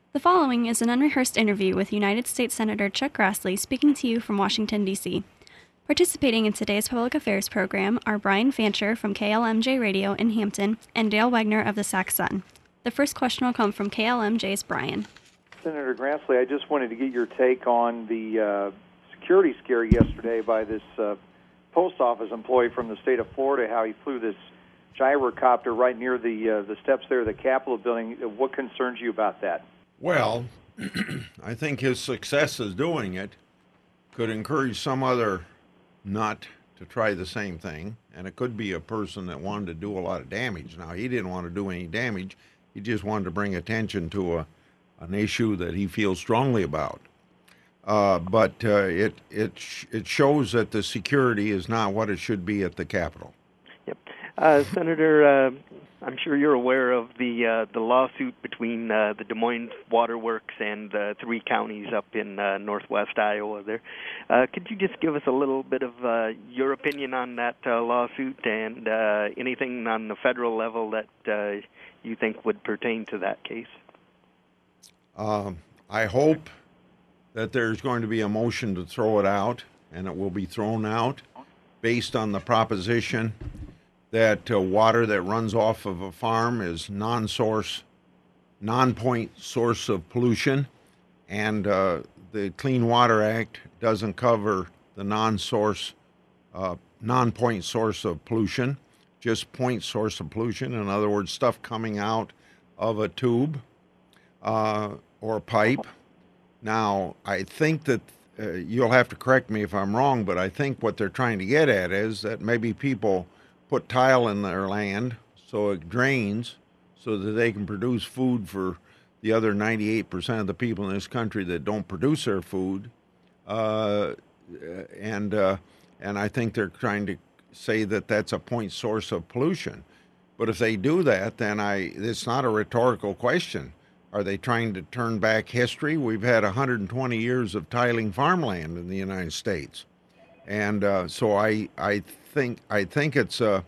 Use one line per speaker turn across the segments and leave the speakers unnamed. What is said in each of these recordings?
The following is an unrehearsed interview with United States Senator Chuck Grassley speaking to you from Washington, D.C. Participating in today's public affairs program are Brian Fancher from KLMJ Radio in Hampton and Dale Wegner of the Sac-Sun. The first question will come from KLMJ's Brian.
Senator Grassley, I just wanted to get your take on the security scare yesterday by this post office employee from the state of Florida, how he flew this gyrocopter right near the steps there of the Capitol building. What concerns you about that?
Well, I think his success as doing it could encourage some other nut to try the same thing, and it could be a person that wanted to do a lot of damage. Now, he didn't want to do any damage. He just wanted to bring attention to an issue that he feels strongly about. But it shows that the security is not what it should be at the Capitol.
Yep. Senator, I'm sure you're aware of the lawsuit between the Des Moines Water Works and three counties up in northwest Iowa there. Could you just give us a little bit of your opinion on that lawsuit and anything on the federal level that you think would pertain to that case?
I hope that there's going to be a motion to throw it out, and it will be thrown out based on the proposition that water that runs off of a farm is non-point source of pollution, and the Clean Water Act doesn't cover the non-point source of pollution, just point source of pollution. In other words, stuff coming out of a tube or pipe. Now, I think that you'll have to correct me if I'm wrong, but I think what they're trying to get at is that maybe people put tile in their land so it drains so that they can produce food for the other 98% of the people in this country that don't produce their food. And I think they're trying to say that that's a point source of pollution. But if they do that, then it's not a rhetorical question. Are they trying to turn back history? We've had 120 years of tiling farmland in the United States. And so I think it's a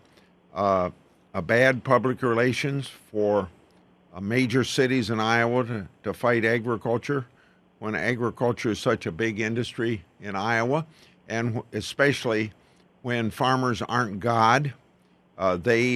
bad public relations for major cities in Iowa to fight agriculture when agriculture is such a big industry in Iowa, and especially when farmers aren't God. They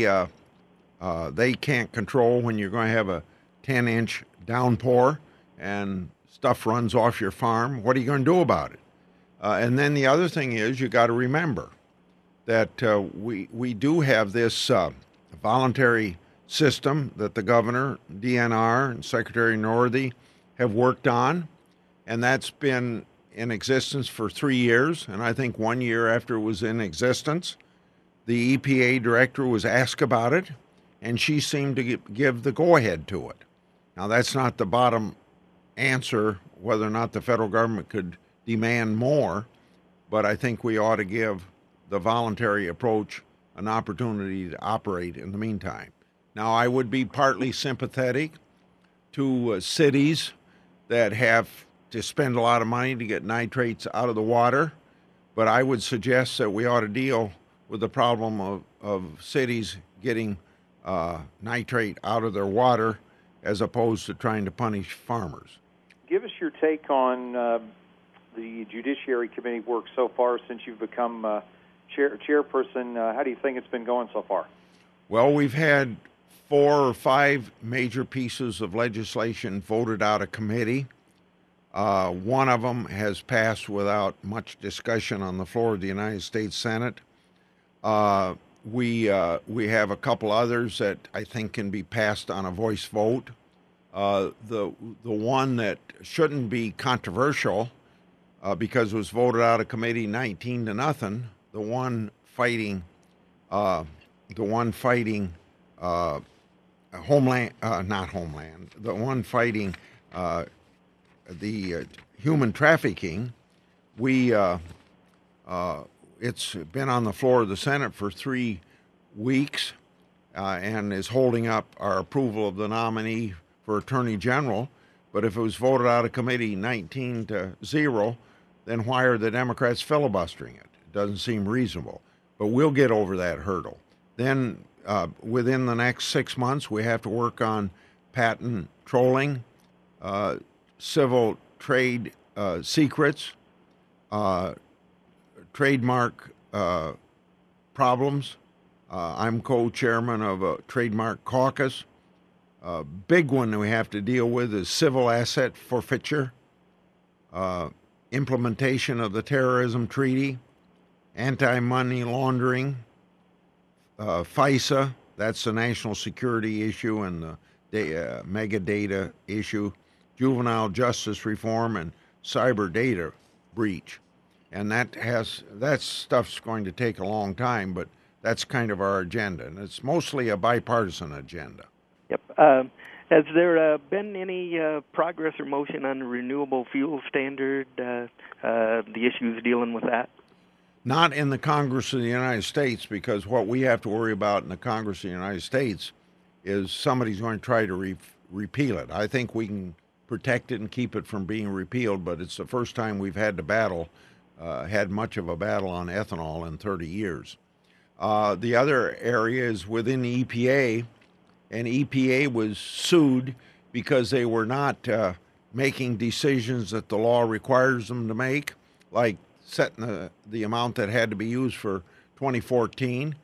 can't control when you're going to have a 10-inch downpour and stuff runs off your farm. What are you going to do about it? And then the other thing is you got to remember that we do have this voluntary system that the governor, DNR, and Secretary Northey have worked on, and that's been in existence for 3 years. And I think 1 year after it was in existence, the EPA director was asked about it, and she seemed to give the go-ahead to it. Now, that's not the bottom answer, whether or not the federal government could demand more, but I think we ought to give the voluntary approach an opportunity to operate in the meantime. Now, I would be partly sympathetic to cities that have to spend a lot of money to get nitrates out of the water, but I would suggest that we ought to deal with the problem of cities getting nitrate out of their water as opposed to trying to punish farmers.
Give us your take on the Judiciary Committee work so far since you've become chairperson. How do you think it's been going so far?
Well, we've had 4 or 5 major pieces of legislation voted out of committee. One of them has passed without much discussion on the floor of the United States Senate. We have a couple others that I think can be passed on a voice vote. The one that shouldn't be controversial because it was voted out of committee 19-0. The one fighting Homeland, not Homeland. The one fighting the human trafficking. It's been on the floor of the Senate for 3 weeks and is holding up our approval of the nominee for Attorney General. But if it was voted out of committee 19-0, then why are the Democrats filibustering it? It doesn't seem reasonable. But we'll get over that hurdle. Then within the next 6 months, we have to work on patent trolling civil trade secrets, trademark problems. I'm co-chairman of a trademark caucus. A big one that we have to deal with is civil asset forfeiture, implementation of the terrorism treaty, anti-money laundering, FISA, that's the national security issue, and the mega data issue, juvenile justice reform, and cyber data breach. And that stuff's going to take a long time, but that's kind of our agenda, and it's mostly a bipartisan agenda.
Yep. Has there been any progress or motion on the renewable fuel standard, the issues dealing with that?
Not in the Congress of the United States, because what we have to worry about in the Congress of the United States is somebody's going to try to repeal it. I think we can protect it and keep it from being repealed, but it's the first time we've had to had much of a battle on ethanol in 30 years. The other area is within the EPA, and EPA was sued because they were not making decisions that the law requires them to make, like setting the amount that had to be used for 2014.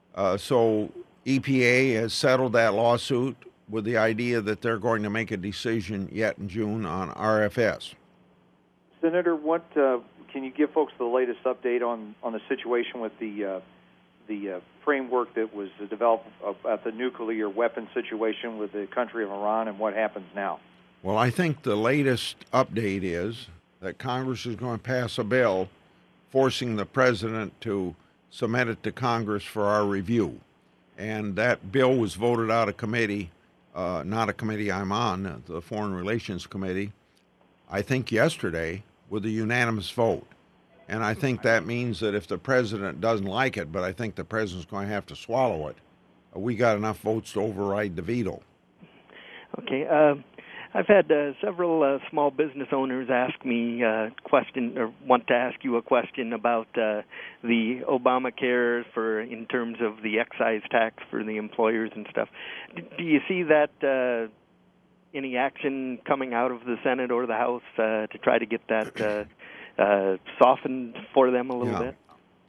So EPA has settled that lawsuit with the idea that they're going to make a decision yet in June on RFS.
Senator, what can you give folks the latest update on the situation with the framework that was developed at the nuclear weapon situation with the country of Iran, and what happens now?
Well, I think the latest update is that Congress is going to pass a bill forcing the president to submit it to Congress for our review. And that bill was voted out of committee, not a committee I'm on, the Foreign Relations Committee, I think yesterday, with a unanimous vote. And I think that means that if the president doesn't like it, but I think the president's going to have to swallow it, we got enough votes to override the veto.
Okay. I've had several small business owners ask me want to ask you a question about the Obamacare in terms of the excise tax for the employers and stuff. Do you see that any action coming out of the Senate or the House to try to get that softened for them a little bit?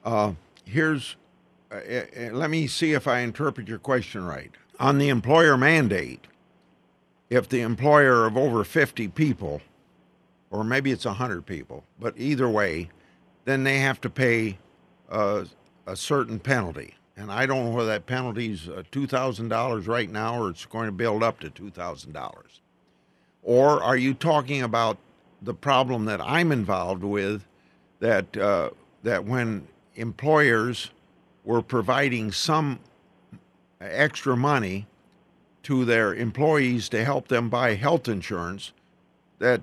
Let me see if I interpret your question right. On the employer mandate, if the employer of over 50 people, or maybe it's 100 people, but either way, then they have to pay a certain penalty. And I don't know whether that penalty is $2,000 right now or it's going to build up to $2,000. Or are you talking about the problem that I'm involved with, that when employers were providing some extra money to their employees to help them buy health insurance, that's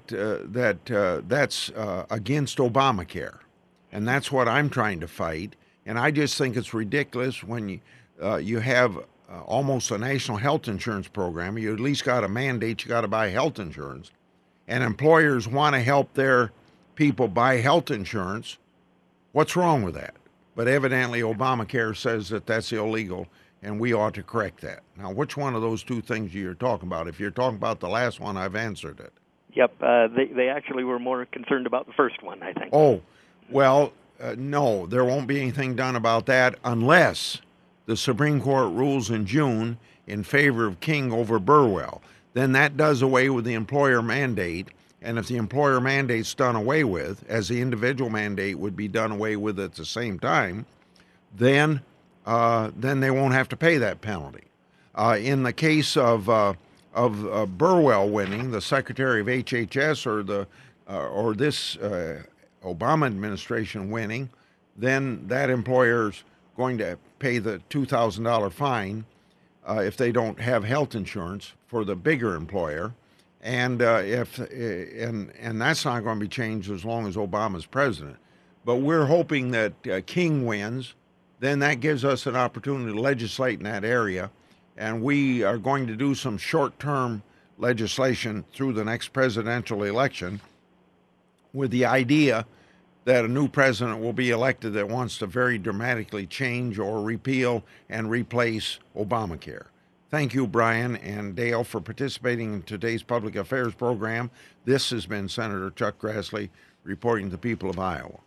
against Obamacare, and that's what I'm trying to fight. And I just think it's ridiculous when you have almost a national health insurance program. You at least got a mandate you got to buy health insurance, and employers want to help their people buy health insurance. What's wrong with that? But evidently Obamacare says that that's illegal, and we ought to correct that. Now, which one of those two things you're talking about? If you're talking about the last one, I've answered it.
Yep, they actually were more concerned about the first one, I think.
Oh, well, no, there won't be anything done about that unless the Supreme Court rules in June in favor of King over Burwell. Then that does away with the employer mandate, and if the employer mandate's done away with, as the individual mandate would be done away with at the same time, then they won't have to pay that penalty. In the case of Burwell winning, the Secretary of HHS, or this Obama administration winning, then that employer's going to pay the $2,000 fine if they don't have health insurance for the bigger employer, and that's not going to be changed as long as Obama's president. But we're hoping that King wins. Then that gives us an opportunity to legislate in that area, and we are going to do some short-term legislation through the next presidential election with the idea that a new president will be elected that wants to very dramatically change or repeal and replace Obamacare. Thank you, Brian and Dale, for participating in today's public affairs program. This has been Senator Chuck Grassley reporting to the people of Iowa.